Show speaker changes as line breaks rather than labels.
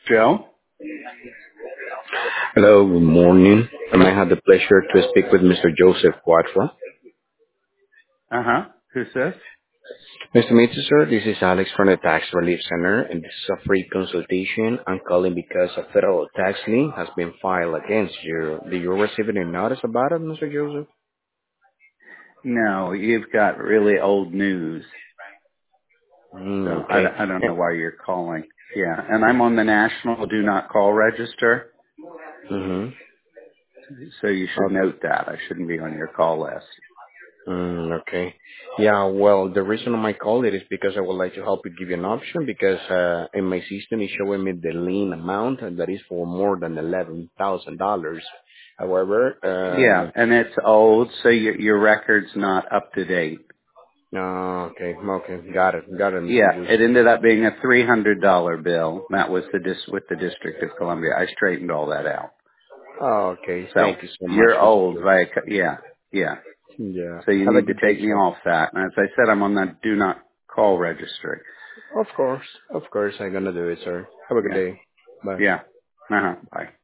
Joe?
Hello, good morning. I have the pleasure to speak with Mr. Joseph Quattro.
Uh-huh. Who's this?
Mr. Mitsu, sir, this is Alex from the Tax Relief Center, and this is a free consultation. I'm calling because a federal tax lien has been filed against you. Did you receive any notice about it, Mr. Joseph?
No, you've got really old news. So I,
Okay.
I don't know why you're calling. Yeah, and I'm on the National Do Not Call Register,
Mm-hmm.
so you should note that. I shouldn't be on your call list.
Okay. Yeah, well, the reason of my call it is because I would like to help you give you an option because in my system it's showing me the lien amount and that is for more than $11,000. However,
Yeah, and it's old, so your record's not up to date.
okay, got it, Mr.
Yeah,
Joseph.
it ended up being a $300 bill. That was with the District of Columbia. I straightened all that out.
Okay,
So
thank you so much,
you're
Mr.
old,
Joseph.
right? Yeah, yeah.
Yeah,
So you
have a
need to
good day,
take me
sir.
off that. And as I said, I'm on the do not call registry.
Of course, I'm gonna do it, sir. Have a good
Yeah.
day. Bye.
Yeah. Uh-huh. Bye.